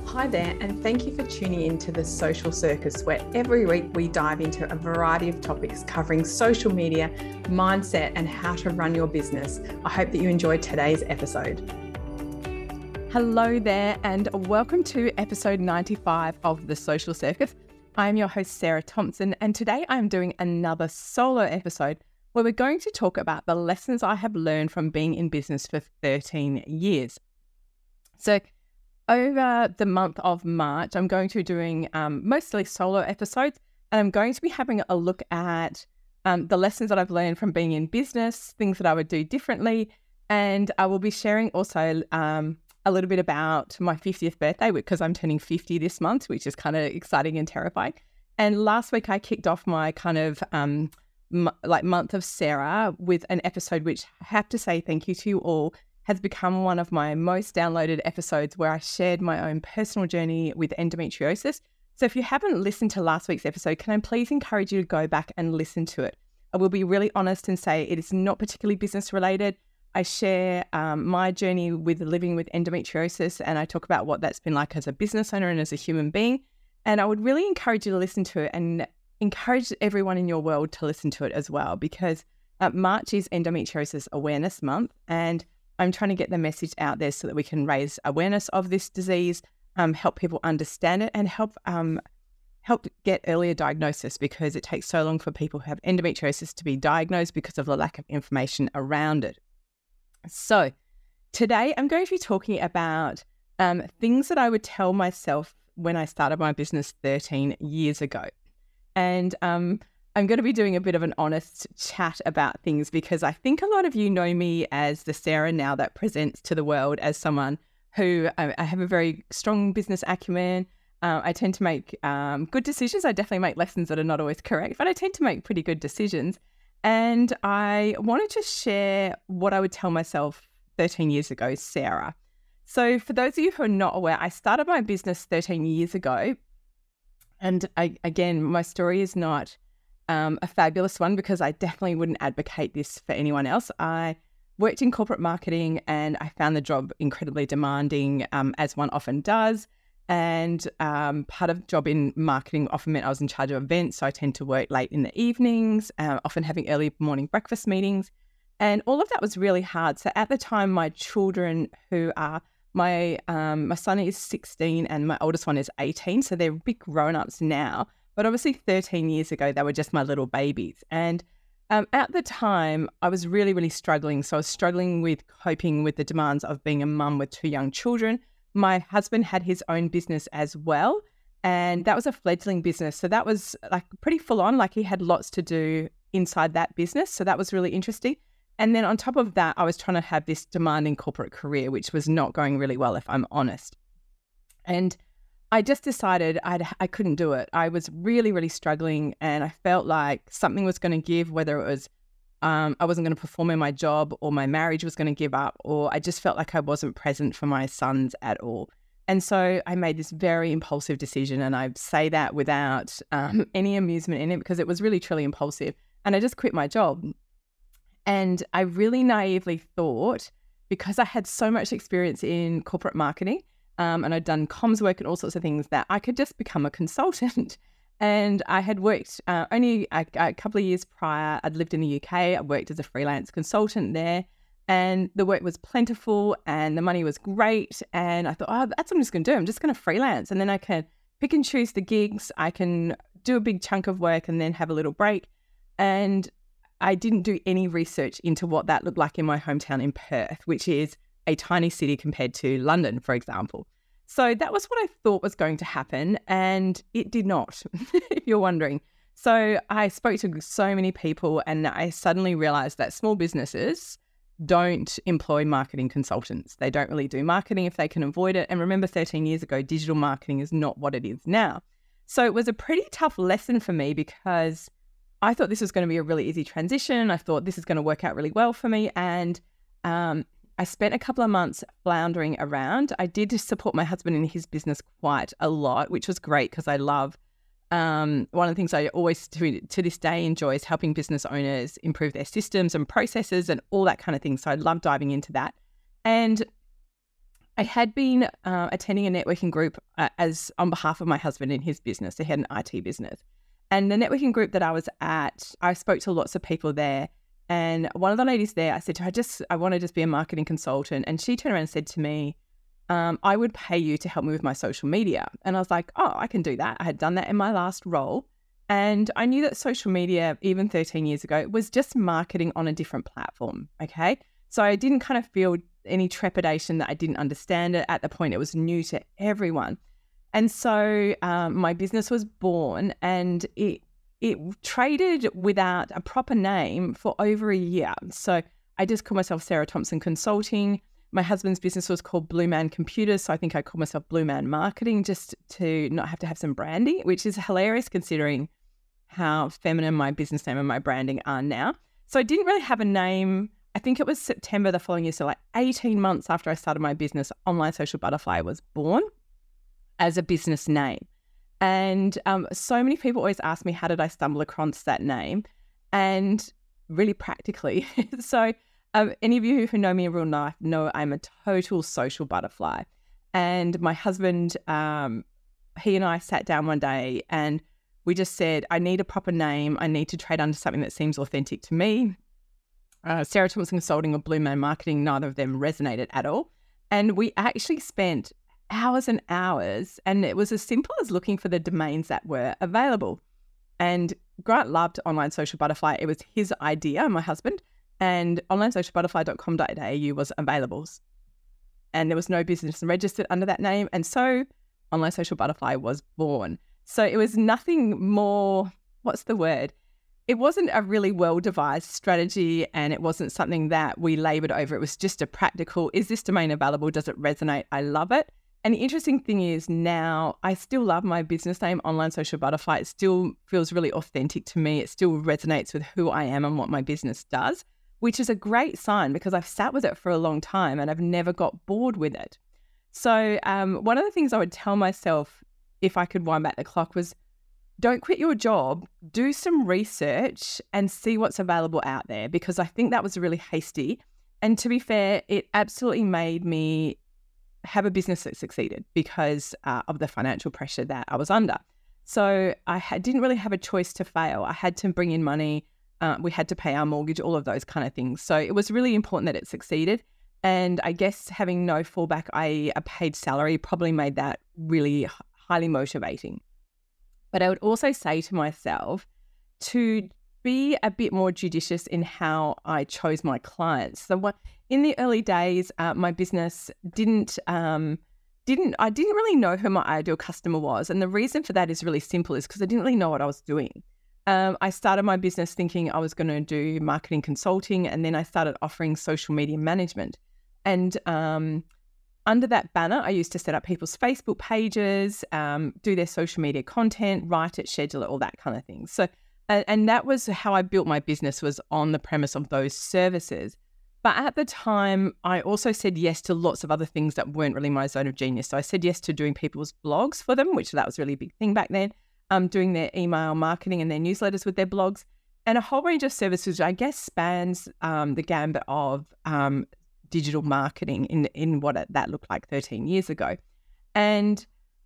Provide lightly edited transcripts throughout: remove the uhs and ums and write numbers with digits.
Hi there, and thank you for tuning in to The Social Circus, where every week we dive into a variety of topics covering social media, mindset, and how to run your business. I hope that you enjoyed today's episode. Hello there, and welcome to episode 95 of The Social Circus. I am your host, Sarah Thompson, and today I'm doing another solo episode where we're going to talk about the lessons I have learned from being in business for 13 years. So, over the month of March, I'm going to be doing mostly solo episodes, and I'm going to be having a look at the lessons that I've learned from being in business, things that I would do differently, and I will be sharing also a little bit about my 50th birthday because I'm turning 50 this month, which is kind of exciting and terrifying. And last week I kicked off my kind of month of Sarah with an episode which I have to say thank you to you all, has become one of my most downloaded episodes where I shared my own personal journey with endometriosis. So if you haven't listened to last week's episode, can I please encourage you to go back and listen to it? I will be really honest and say it is not particularly business related. I share my journey with living with endometriosis, and I talk about what that's been like as a business owner and as a human being. And I would really encourage you to listen to it and encourage everyone in your world to listen to it as well, because March is Endometriosis Awareness Month, and I'm trying to get the message out there so that we can raise awareness of this disease, help people understand it, and help get earlier diagnosis, because it takes so long for people who have endometriosis to be diagnosed because of the lack of information around it. So today I'm going to be talking about things that I would tell myself when I started my business 13 years ago. And I'm going to be doing a bit of an honest chat about things because I think a lot of you know me as the Sarah now that presents to the world as someone who I have a very strong business acumen. I tend to make good decisions. I definitely make lessons that are not always correct, but I tend to make pretty good decisions. And I wanted to share what I would tell myself 13 years ago, Sarah. So for those of you who are not aware, I started my business 13 years ago. And again, my story is not a fabulous one because I definitely wouldn't advocate this for anyone else. I worked in corporate marketing and I found the job incredibly demanding, as one often does. And part of the job in marketing often meant I was in charge of events. So I tend to work late in the evenings, often having early morning breakfast meetings. And all of that was really hard. So at the time, my children who are, my son is 16 and my oldest one is 18. So they're big grown-ups now. But obviously 13 years ago, they were just my little babies. And at the time, I was really, really struggling. So I was struggling with coping with the demands of being a mum with two young children. My husband had his own business as well. And that was a fledgling business. So that was like pretty full on, like he had lots to do inside that business. So that was really interesting. And then on top of that, I was trying to have this demanding corporate career, which was not going really well, if I'm honest. And I just decided I couldn't do it. I was really, really struggling and I felt like something was going to give, whether it was I wasn't going to perform in my job or my marriage was going to give up, or I just felt like I wasn't present for my sons at all. And so I made this very impulsive decision, and I say that without any amusement in it because it was really, truly impulsive. And I just quit my job. And I really naively thought, because I had so much experience in corporate marketing, and I'd done comms work and all sorts of things, that I could just become a consultant. And I had worked only a couple of years prior. I'd lived in the UK. I worked as a freelance consultant there, and the work was plentiful and the money was great. And I thought, oh, that's what I'm just going to do. I'm just going to freelance, and then I can pick and choose the gigs. I can do a big chunk of work and then have a little break. And I didn't do any research into what that looked like in my hometown in Perth, which is a tiny city compared to London, for example. So that was what I thought was going to happen, and it did not, if you're wondering. So I spoke to so many people, and I suddenly realized that small businesses don't employ marketing consultants. They don't really do marketing if they can avoid it. And remember, 13 years ago, digital marketing is not what it is now. So it was a pretty tough lesson for me because I thought this was going to be a really easy transition. I thought this is going to work out really well for me. And I spent a couple of months floundering around. I did support my husband in his business quite a lot, which was great because I love, one of the things I always to this day enjoy is helping business owners improve their systems and processes and all that kind of thing. So I love diving into that. And I had been attending a networking group as on behalf of my husband in his business. He had an IT business. And the networking group that I was at, I spoke to lots of people there. And one of the ladies there, I said to her, I want to just be a marketing consultant. And she turned around and said to me, I would pay you to help me with my social media. And I was like, oh, I can do that. I had done that in my last role. And I knew that social media, even 13 years ago, was just marketing on a different platform. Okay. So I didn't kind of feel any trepidation that I didn't understand it. At the point, it was new to everyone. And so my business was born, and it traded without a proper name for over a year. So I just called myself Sarah Thompson Consulting. My husband's business was called Blue Man Computers. So I think I called myself Blue Man Marketing just to not have to have some branding, which is hilarious considering how feminine my business name and my branding are now. So I didn't really have a name. I think it was September the following year. So like 18 months after I started my business, Online Social Butterfly was born as a business name. And so many people always ask me, how did I stumble across that name? And really practically. So any of you who know me in real life know I'm a total social butterfly. And my husband, he and I sat down one day and we just said, I need a proper name. I need to trade under something that seems authentic to me. Sarah Thompson Consulting or Blue Man Marketing, neither of them resonated at all. And we actually spent hours and hours, and it was as simple as looking for the domains that were available. And Grant loved Online Social Butterfly. It was his idea, my husband, and onlinesocialbutterfly.com.au was available. And there was no business registered under that name. And so Online Social Butterfly was born. So it was nothing more, what's the word? It wasn't a really well-devised strategy, and it wasn't something that we labored over. It was just a practical, is this domain available? Does it resonate? I love it. And the interesting thing is now I still love my business name, Online Social Butterfly. It still feels really authentic to me. It still resonates with who I am and what my business does, which is a great sign because I've sat with it for a long time and I've never got bored with it. So one of the things I would tell myself if I could wind back the clock was, don't quit your job, do some research and see what's available out there, because I think that was really hasty. And to be fair, it absolutely made me have a business that succeeded because of the financial pressure that I was under. So I didn't really have a choice to fail. I had to bring in money. We had to pay our mortgage, all of those kind of things. So it was really important that it succeeded. And I guess having no fallback, i.e. a paid salary, probably made that really highly motivating. But I would also say to myself to be a bit more judicious in how I chose my clients. So in the early days, my business I didn't really know who my ideal customer was. And the reason for that is really simple, is because I didn't really know what I was doing. I started my business thinking I was going to do marketing consulting, and then I started offering social media management. And under that banner, I used to set up people's Facebook pages, do their social media content, write it, schedule it, all that kind of thing. So, and that was how I built my business, was on the premise of those services. But at the time, I also said yes to lots of other things that weren't really my zone of genius. So I said yes to doing people's blogs for them, which that was really a big thing back then, doing their email marketing and their newsletters with their blogs, and a whole range of services, I guess, spans the gambit of digital marketing in what that looked like 13 years ago. And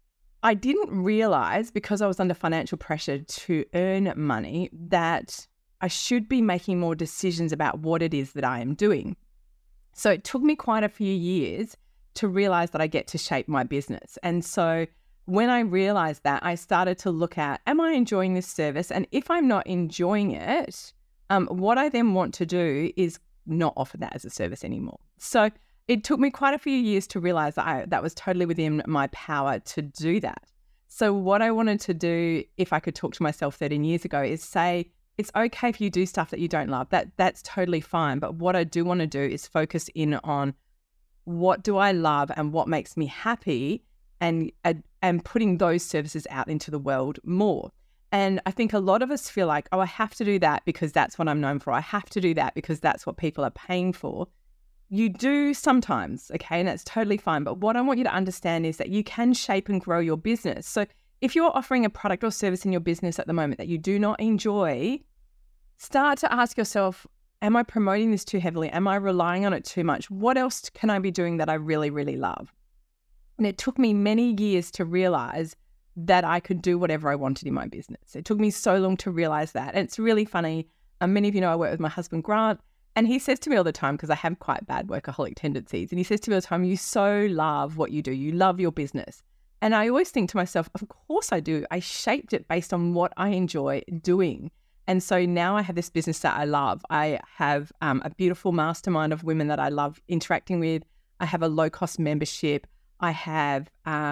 I didn't realize, because I was under financial pressure to earn money, that I should be making more decisions about what it is that I am doing. So it took me quite a few years to realize that I get to shape my business. And so when I realized that, I started to look at, am I enjoying this service? And if I'm not enjoying it, what I then want to do is not offer that as a service anymore. So it took me quite a few years to realize that that was totally within my power to do that. So what I wanted to do, if I could talk to myself 13 years ago, is say, it's okay if you do stuff that you don't love. That's totally fine. But what I do want to do is focus in on what do I love and what makes me happy, and putting those services out into the world more. And I think a lot of us feel like, oh, I have to do that because that's what I'm known for. I have to do that because that's what people are paying for. You do sometimes, okay, and that's totally fine. But what I want you to understand is that you can shape and grow your business. So if you're offering a product or service in your business at the moment that you do not enjoy, start to ask yourself, am I promoting this too heavily? Am I relying on it too much? What else can I be doing that I really, really love? And it took me many years to realize that I could do whatever I wanted in my business. It took me so long to realize that. And it's really funny. Many of you know I work with my husband, Grant, and he says to me all the time, because I have quite bad workaholic tendencies, and he says to me all the time, you so love what you do. You love your business. And I always think to myself, of course I do. I shaped it based on what I enjoy doing. And so now I have this business that I love. I have a beautiful mastermind of women that I love interacting with. I have a low-cost membership. I have,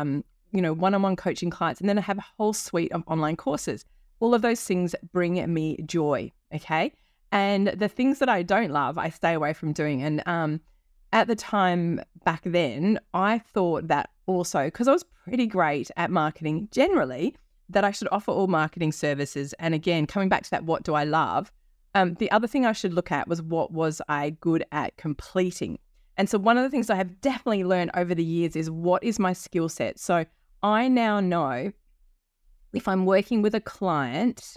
one-on-one coaching clients. And then I have a whole suite of online courses. All of those things bring me joy, okay? And the things that I don't love, I stay away from doing. And at the time back then, I thought that also, because I was pretty great at marketing generally, that I should offer all marketing services. And again, coming back to that, what do I love? The other thing I should look at was what was I good at completing? And so one of the things I have definitely learned over the years is what is my skill set? So I now know if I'm working with a client,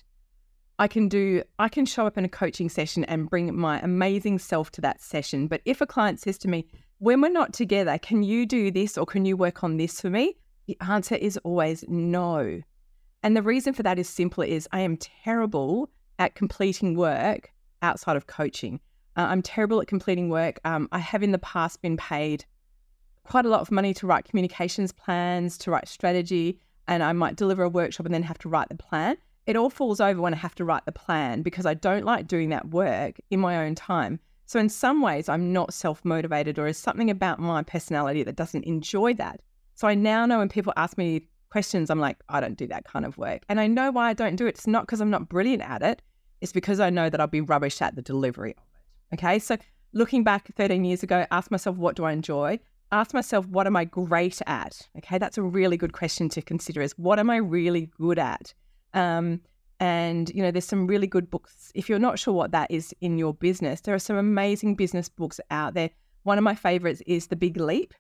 I can show up in a coaching session and bring my amazing self to that session. But if a client says to me, when we're not together, can you do this or can you work on this for me? The answer is always no. And the reason for that is simple, is I am terrible at completing work outside of coaching. I'm terrible at completing work. I have in the past been paid quite a lot of money to write communications plans, to write strategy, and I might deliver a workshop and then have to write the plan. It all falls over when I have to write the plan because I don't like doing that work in my own time. So in some ways, I'm not self-motivated, or is something about my personality that doesn't enjoy that. So I now know when people ask me questions, I'm like, I don't do that kind of work. And I know why I don't do it. It's not because I'm not brilliant at it. It's because I know that I'll be rubbish at the delivery of it. Okay. So looking back 13 years ago, ask myself, what do I enjoy? Ask myself, what am I great at? Okay. That's a really good question to consider, is what am I really good at? And, there's some really good books. If you're not sure what that is in your business, there are some amazing business books out there. One of my favorites is The Big Leap.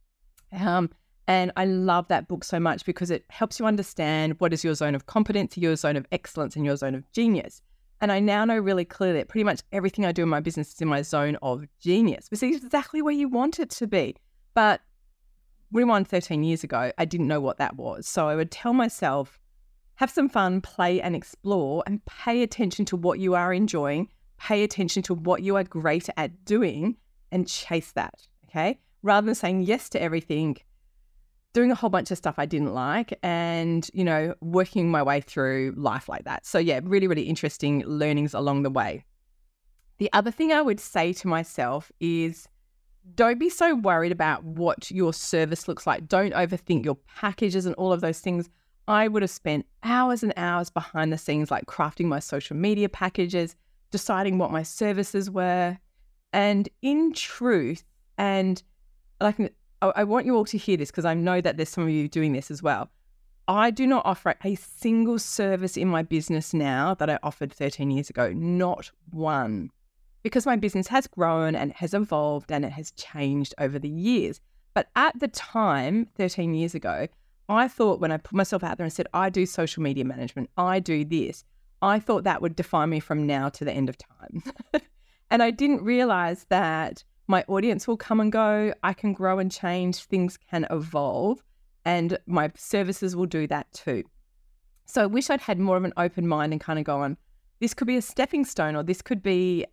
And I love that book so much because it helps you understand what is your zone of competence, your zone of excellence, and your zone of genius. And I now know really clearly that pretty much everything I do in my business is in my zone of genius, which is exactly where you want it to be. But rewind 13 years ago, I didn't know what that was. So I would tell myself, have some fun, play and explore, and pay attention to what you are enjoying, pay attention to what you are great at doing, and chase that, okay? Rather than saying yes to everything, doing a whole bunch of stuff I didn't like, and, working my way through life like that. So yeah, really, really interesting learnings along the way. The other thing I would say to myself is, don't be so worried about what your service looks like. Don't overthink your packages and all of those things. I would have spent hours and hours behind the scenes, like crafting my social media packages, deciding what my services were. And in truth, and like, I want you all to hear this because I know that there's some of you doing this as well. I do not offer a single service in my business now that I offered 13 years ago, not one, because my business has grown and it has evolved and it has changed over the years. But at the time, 13 years ago, I thought when I put myself out there and said, I do social media management, I do this, I thought that would define me from now to the end of time. And I didn't realize that my audience will come and go. I can grow and change. Things can evolve, and my services will do that too. So I wish I'd had more of an open mind and kind of gone, this could be a stepping stone, or this could be,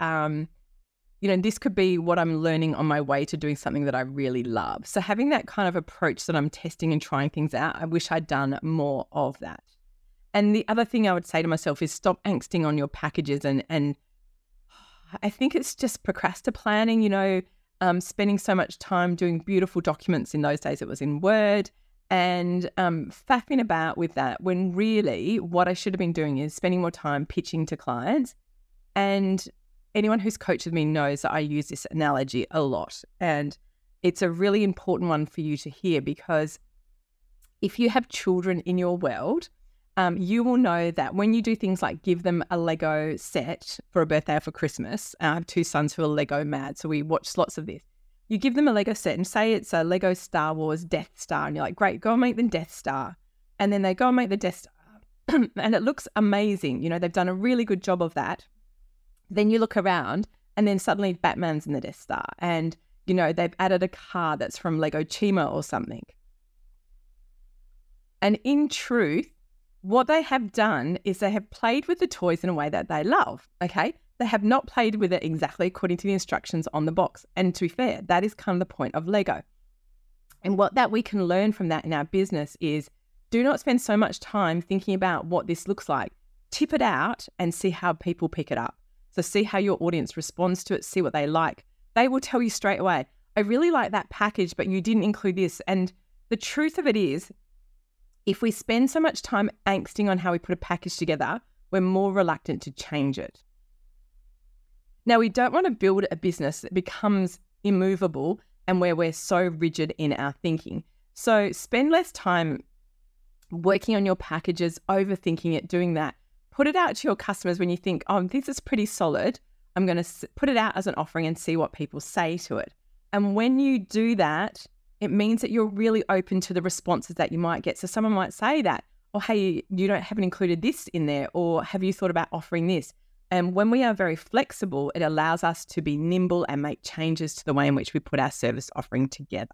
this could be what I'm learning on my way to doing something that I really love. So having that kind of approach that I'm testing and trying things out, I wish I'd done more of that. And the other thing I would say to myself is stop angsting on your packages, and I think it's just procrastinating, spending so much time doing beautiful documents. In those days, it was in Word, and faffing about with that, when really what I should have been doing is spending more time pitching to clients. And anyone who's coached with me knows that I use this analogy a lot. And it's a really important one for you to hear, because if you have children in your world, you will know that when you do things like give them a Lego set for a birthday or for Christmas, I have two sons who are Lego mad, so we watch lots of this. You give them a Lego set and say it's a Lego Star Wars Death Star, and you're like, great, go and make the Death Star. And then they go and make the Death Star and it looks amazing. They've done a really good job of that. Then you look around and then suddenly Batman's in the Death Star, and, they've added a car that's from Lego Chima or something. And in truth, what they have done is they have played with the toys in a way that they love, okay? They have not played with it exactly according to the instructions on the box. And to be fair, that is kind of the point of Lego. And what that we can learn from that in our business is do not spend so much time thinking about what this looks like. Tip it out and see how people pick it up. So see how your audience responds to it, see what they like. They will tell you straight away, I really like that package, but you didn't include this. And the truth of it is, if we spend so much time angsting on how we put a package together, we're more reluctant to change it. Now, we don't want to build a business that becomes immovable and where we're so rigid in our thinking. So spend less time working on your packages, overthinking it, doing that. Put it out to your customers when you think, oh, this is pretty solid. I'm going to put it out as an offering and see what people say to it. And when you do that, it means that you're really open to the responses that you might get. So someone might say that, oh, hey, haven't included this in there, or have you thought about offering this? And when we are very flexible, it allows us to be nimble and make changes to the way in which we put our service offering together.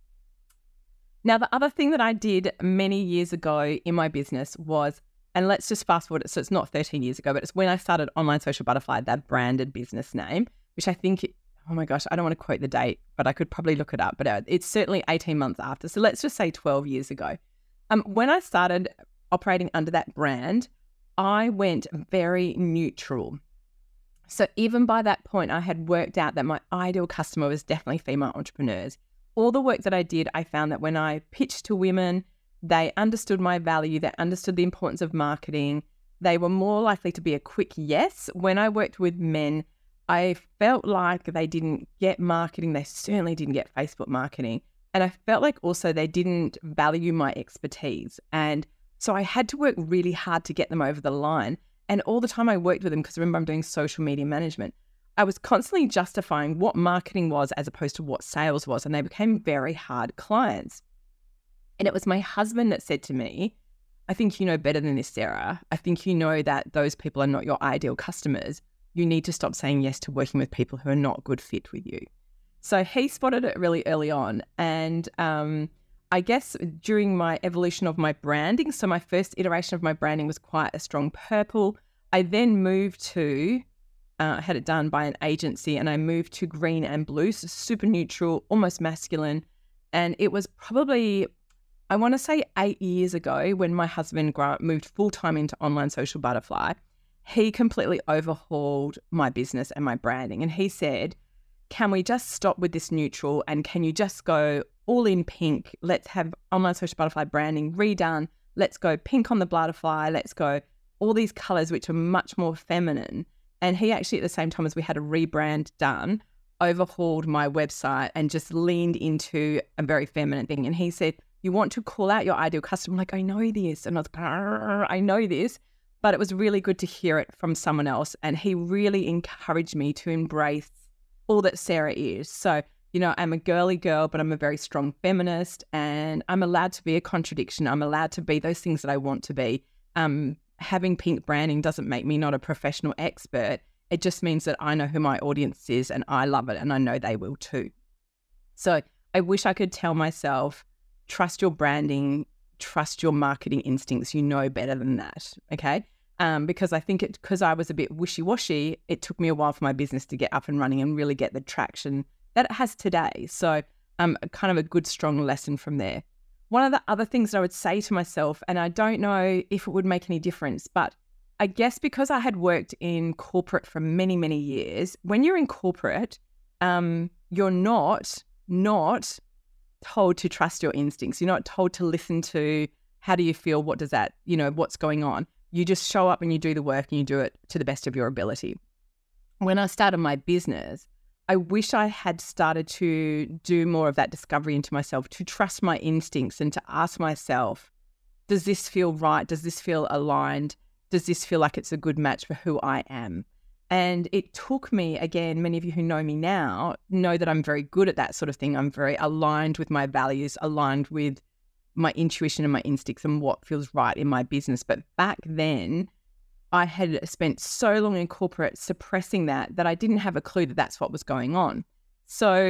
Now, the other thing that I did many years ago in my business was, and let's just fast forward it, so it's not 13 years ago, but it's when I started Online Social Butterfly, that branded business name, which I think, oh my gosh, I don't want to quote the date, but I could probably look it up, but it's certainly 18 months after. So let's just say 12 years ago. When I started operating under that brand, I went very neutral. So even by that point, I had worked out that my ideal customer was definitely female entrepreneurs. All the work that I did, I found that when I pitched to women, they understood my value, they understood the importance of marketing. They were more likely to be a quick yes. When I worked with men, I felt like they didn't get marketing. They certainly didn't get Facebook marketing. And I felt like also they didn't value my expertise. And so I had to work really hard to get them over the line. And all the time I worked with them, because remember, I'm doing social media management, I was constantly justifying what marketing was as opposed to what sales was. And they became very hard clients. And it was my husband that said to me, I think you know better than this, Sarah. I think you know that those people are not your ideal customers. You need to stop saying yes to working with people who are not a good fit with you. So he spotted it really early on. And I guess during my evolution of my branding, so my first iteration of my branding was quite a strong purple. I then moved to, I had it done by an agency, and I moved to green and blue, so super neutral, almost masculine. And it was probably, I want to say 8 years ago when my husband moved full-time into Online Social Butterfly. He completely overhauled my business and my branding. And he said, can we just stop with this neutral and can you just go all in pink? Let's have Online Social Butterfly branding redone. Let's go pink on the butterfly. Let's go all these colors, which are much more feminine. And he actually, at the same time as we had a rebrand done, overhauled my website and just leaned into a very feminine thing. And he said, you want to call out your ideal customer? I'm like, I know this. And I was like, I know this. But it was really good to hear it from someone else. And he really encouraged me to embrace all that Sarah is. So, you know, I'm a girly girl, but I'm a very strong feminist, and I'm allowed to be a contradiction. I'm allowed to be those things that I want to be. Having pink branding doesn't make me not a professional expert. It just means that I know who my audience is and I love it, and I know they will too. So I wish I could tell myself, trust your branding, trust your marketing instincts. You know better than that, okay? Because I think because I was a bit wishy-washy, it took me a while for my business to get up and running and really get the traction that it has today. So kind of a good, strong lesson from there. One of the other things that I would say to myself, and I don't know if it would make any difference, but I guess because I had worked in corporate for many, many years, when you're in corporate, you're not told to trust your instincts. You're not told to listen to how do you feel, what does that, what's going on. You just show up and you do the work and you do it to the best of your ability. When I started my business, I wish I had started to do more of that discovery into myself, to trust my instincts and to ask myself, does this feel right? Does this feel aligned? Does this feel like it's a good match for who I am? And it took me, again, many of you who know me now know that I'm very good at that sort of thing. I'm very aligned with my values, aligned with my intuition and my instincts and what feels right in my business. But back then, I had spent so long in corporate suppressing that I didn't have a clue that that's what was going on. So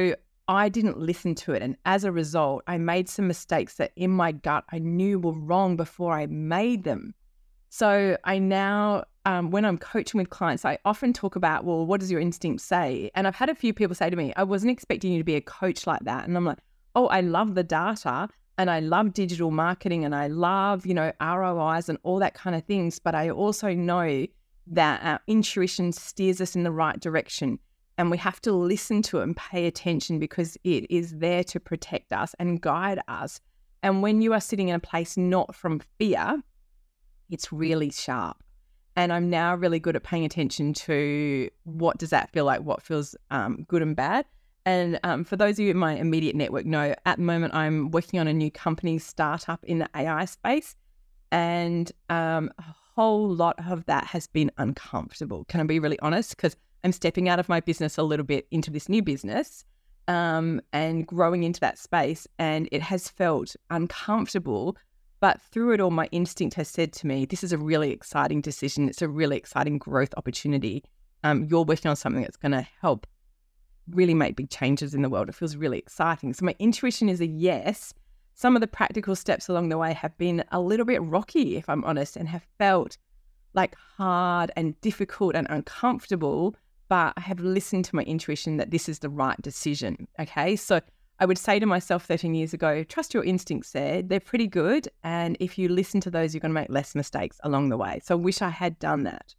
I didn't listen to it. And as a result, I made some mistakes that in my gut I knew were wrong before I made them. So I now, when I'm coaching with clients, I often talk about, well, what does your instinct say? And I've had a few people say to me, I wasn't expecting you to be a coach like that. And I'm like, oh, I love the data and I love digital marketing and I love, ROIs and all that kind of things. But I also know that our intuition steers us in the right direction. And we have to listen to it and pay attention because it is there to protect us and guide us. And when you are sitting in a place not from fear, it's really sharp. And I'm now really good at paying attention to what does that feel like, what feels good and bad. And for those of you in my immediate network know, at the moment I'm working on a new company startup in the AI space. And a whole lot of that has been uncomfortable. Can I be really honest? Because I'm stepping out of my business a little bit into this new business and growing into that space. And it has felt uncomfortable. But through it all, my instinct has said to me, this is a really exciting decision. It's a really exciting growth opportunity. You're working on something that's going to help really make big changes in the world. It feels really exciting. So my intuition is a yes. Some of the practical steps along the way have been a little bit rocky, if I'm honest, and have felt like hard and difficult and uncomfortable, but I have listened to my intuition that this is the right decision. Okay. So I would say to myself 13 years ago, trust your instincts there. They're pretty good. And if you listen to those, you're going to make less mistakes along the way. So I wish I had done that.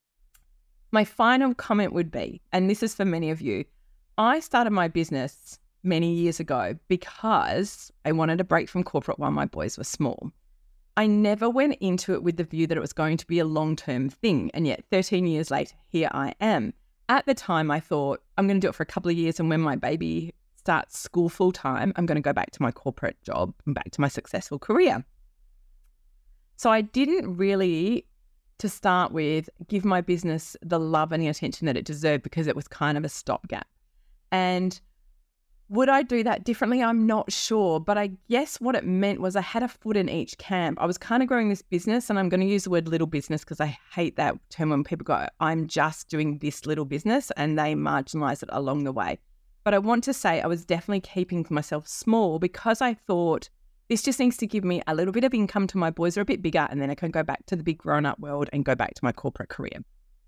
My final comment would be, and this is for many of you, I started my business many years ago because I wanted a break from corporate while my boys were small. I never went into it with the view that it was going to be a long-term thing. And yet 13 years later, here I am. At the time, I thought I'm going to do it for a couple of years. And when my baby starts school full-time, I'm going to go back to my corporate job and back to my successful career. So I didn't really, to start with, give my business the love and the attention that it deserved because it was kind of a stopgap. And would I do that differently? I'm not sure. But I guess what it meant was I had a foot in each camp. I was kind of growing this business, and I'm going to use the word little business because I hate that term when people go, I'm just doing this little business, and they marginalize it along the way. But I want to say I was definitely keeping myself small because I thought this just needs to give me a little bit of income till my boys are a bit bigger, and then I can go back to the big grown-up world and go back to my corporate career.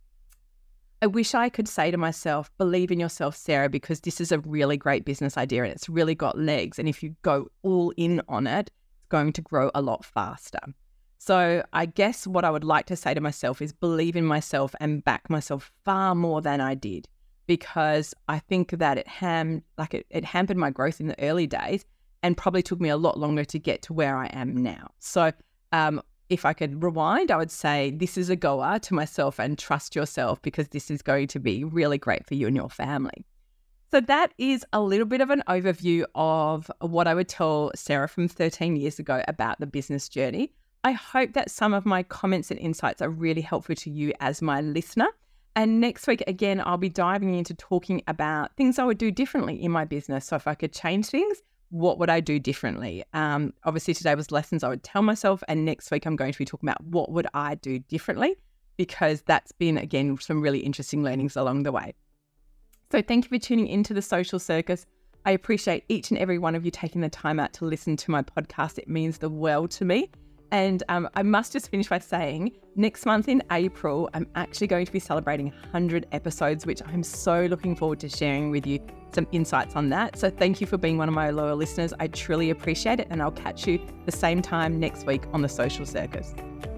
I wish I could say to myself, believe in yourself, Sarah, because this is a really great business idea and it's really got legs. And if you go all in on it, it's going to grow a lot faster. So I guess what I would like to say to myself is believe in myself and back myself far more than I did, because I think that it hampered my growth in the early days and probably took me a lot longer to get to where I am now. So if I could rewind, I would say this is a goer to myself and trust yourself because this is going to be really great for you and your family. So that is a little bit of an overview of what I would tell Sarah from 13 years ago about the business journey. I hope that some of my comments and insights are really helpful to you as my listener. And next week, again, I'll be diving into talking about things I would do differently in my business. So if I could change things, what would I do differently? Obviously, today was lessons I would tell myself. And next week, I'm going to be talking about what would I do differently, because that's been, again, some really interesting learnings along the way. So thank you for tuning into the Social Circus. I appreciate each and every one of you taking the time out to listen to my podcast. It means the world to me. And I must just finish by saying next month in April, I'm actually going to be celebrating 100 episodes, which I'm so looking forward to sharing with you some insights on that. So thank you for being one of my loyal listeners. I truly appreciate it. And I'll catch you the same time next week on the Social Circus.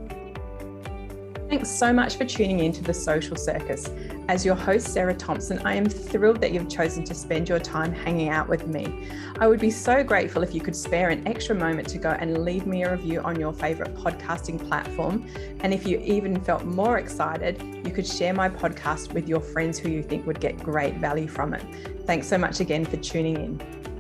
Thanks so much for tuning in to the Social Circus. As your host, Sarah Thompson, I am thrilled that you've chosen to spend your time hanging out with me. I would be so grateful if you could spare an extra moment to go and leave me a review on your favorite podcasting platform. And if you even felt more excited, you could share my podcast with your friends who you think would get great value from it. Thanks so much again for tuning in.